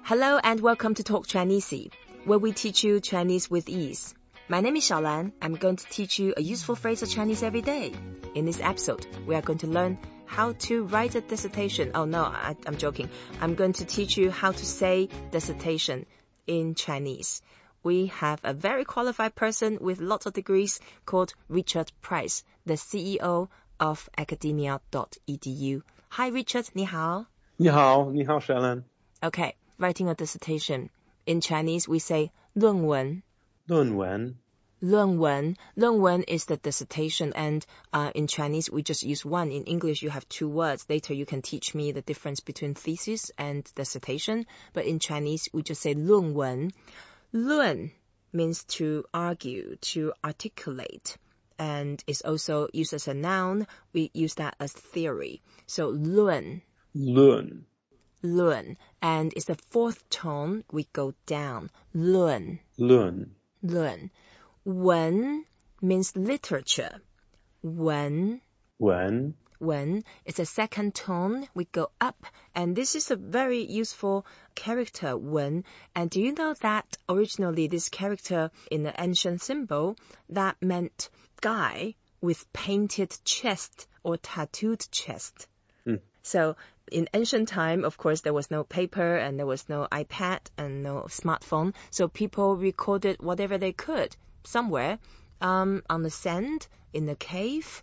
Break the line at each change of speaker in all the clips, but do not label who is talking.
Hello and welcome to Talk Chinese, where we teach you Chinese with ease. My name is Xiaolan. I'm going to teach you a useful phrase of Chinese every day. In this episode, we are going to learn how to write a dissertation. Oh no, I'm joking. I'm going to teach you how to say dissertation in Chinese. We have a very qualified person with lots of degrees called Richard Price, the CEO of academia.edu. Hi Richard, 你好.
你好 Xiaolan.
Okay, writing a dissertation. In Chinese, we say 论文.
论文.
论文. 论文 is the dissertation, and in Chinese, we just use one. In English, you have two words. Later, you can teach me the difference between thesis and dissertation. But in Chinese, we just say 论文. 论 means to argue, to articulate, and is also used as a noun. We use that as theory. So 论.
论.
论, and it's the fourth tone. We go down. 论.
论.
论. 文 means literature. 文.
文.
文is a second tone. We go up, and this is a very useful character, 文. And do you know that originally this character in the ancient symbol that meant guy with painted chest or tattooed chest? So in ancient time, of course, there was no paper and there was no iPad and no smartphone. So people recorded whatever they could somewhere, on the sand, in the cave,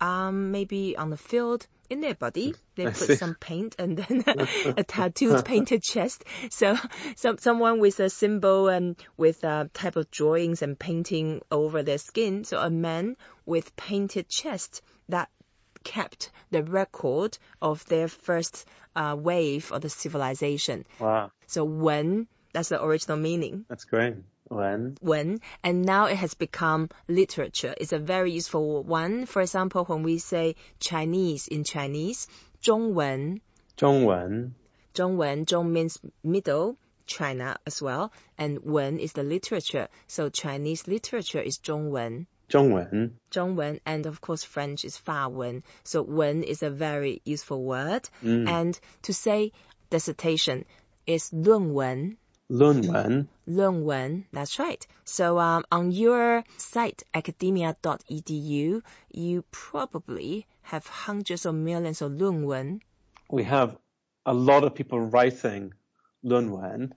maybe on the field, in their body. They put some paint and then a tattooed painted chest. So someone with a symbol and with a type of drawings and painting over their skin. So a man with painted chest that kept the record of their first wave of the civilization.
Wow.
So 文, that's the original meaning.
That's great. 文.
文, and now it has become literature. It's a very useful one. For example, when we say Chinese in Chinese, 中文.
中文.
中文, 中 means middle, China as well, and 文 is the literature. So Chinese literature is 中文.
中文.
中文, and of course French is 法文. So 文 is a very useful word. And to say dissertation is 论文.
论文.
论文, that's right. So on your site, academia.edu, you probably have hundreds or millions of 论文.
We have a lot of people writing 论文,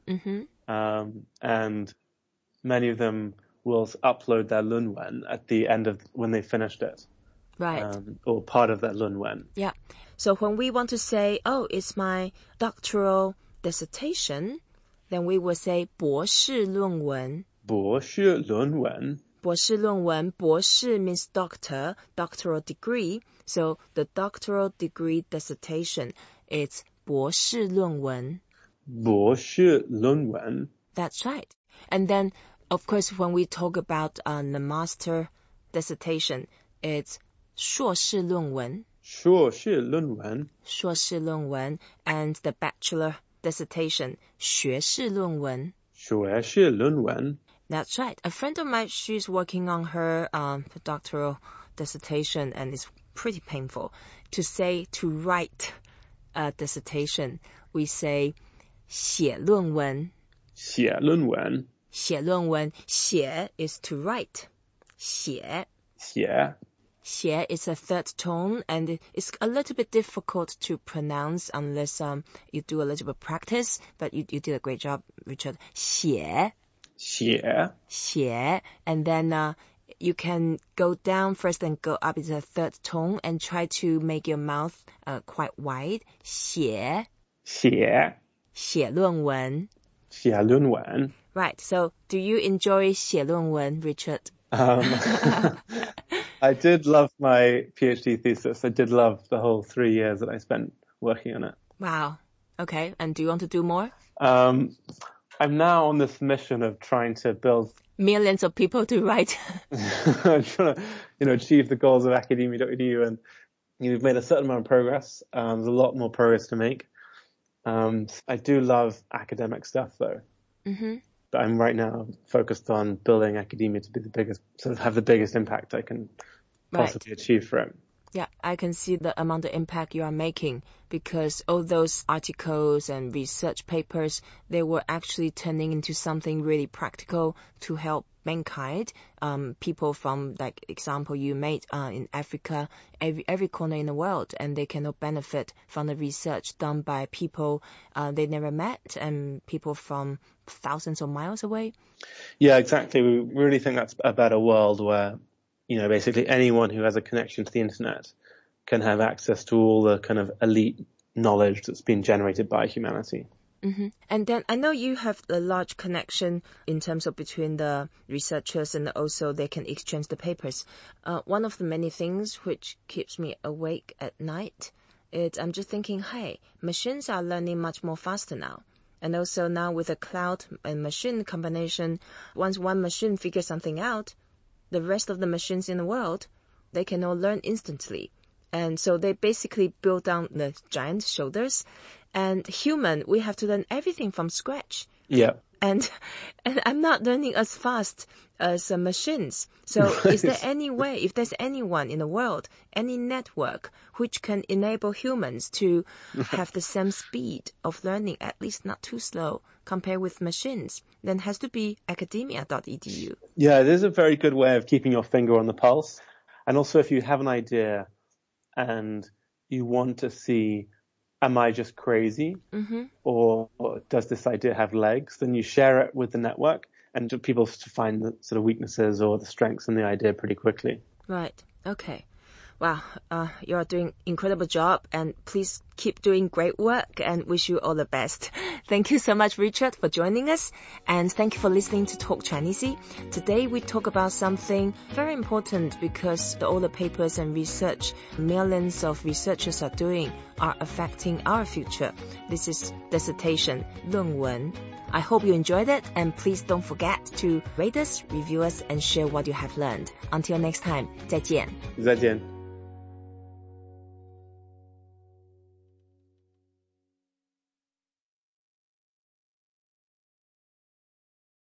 and many of them will upload their 论文at the end of when they finished it.
Right.
Or part of that 论文.
Yeah. So when we want to say, oh, it's my doctoral dissertation, then we will say 博士论文.
博士论文.
博士论文. 博士 means doctor, doctoral degree. So the doctoral degree dissertation is 博士论文.
博士论文.
That's right. And then, of course, when we talk about the master dissertation, it's 硕士论文.
硕士论文.
硕士论文. And the bachelor dissertation, 学士论文.
学士论文.
That's right. A friend of mine, she's working on her doctoral dissertation, and it's pretty painful. To say, to write a dissertation, we say 写论文.
写论文.
写论文. 写 is to write. 写.
写.
写 is a third tone, and it's a little bit difficult to pronounce unless you do a little bit of practice, but you did a great job, Richard. 写.
写.
写. And then you can go down first and go up. It's a third tone, and try to make your mouth quite wide. 写.
写.
写论文.
写论文.
Right. So, do you enjoy 写论文, Richard?
I did love my PhD thesis. I did love the whole 3 years that I spent working on it.
Wow. Okay. And do you want to do more?
I'm now on this mission of trying to build
millions of people to write.
I'm trying to, achieve the goals of academia.edu, and we've made a certain amount of progress. There's a lot more progress to make. I do love academic stuff though. But I'm right now focused on building academia to be the biggest, sort of have the biggest impact I can possibly achieve for it.
Yeah, I can see the amount of impact you are making because all those articles and research papers, they were actually turning into something really practical to help mankind. People from, like, example you made in Africa, every corner in the world, and they can all benefit from the research done by people they never met and people from thousands of miles away.
Yeah, exactly. We really think that's a better world where, basically anyone who has a connection to the internet can have access to all the kind of elite knowledge that's been generated by humanity.
Mm-hmm. And then I know you have a large connection in terms of between the researchers and also they can exchange the papers. One of the many things which keeps me awake at night is I'm just thinking, hey, machines are learning much more faster now. And also now with the cloud and machine combination, once one machine figures something out, the rest of the machines in the world, they can all learn instantly. And so they basically build down the giant shoulders. And human, we have to learn everything from scratch.
Yeah.
And I'm not learning as fast as machines. So is there any way, if there's anyone in the world, any network which can enable humans to have the same speed of learning, at least not too slow, compared with machines, then has to be academia.edu.
Yeah, it is a very good way of keeping your finger on the pulse. And also if you have an idea and you want to see, am I just crazy?
Mm-hmm.
Or does this idea have legs? Then you share it with the network and people to find the sort of weaknesses or the strengths in the idea pretty quickly.
Right. Okay. Wow. You are doing incredible job and please keep doing great work and wish you all the best. Thank you so much, Richard, for joining us. And thank you for listening to Talk Chinesey. Today we talk about something very important because all the papers and research millions of researchers are doing are affecting our future. This is dissertation, 论文. I hope you enjoyed it and please don't forget to rate us, review us and share what you have learned. Until next time, 再见.
再见.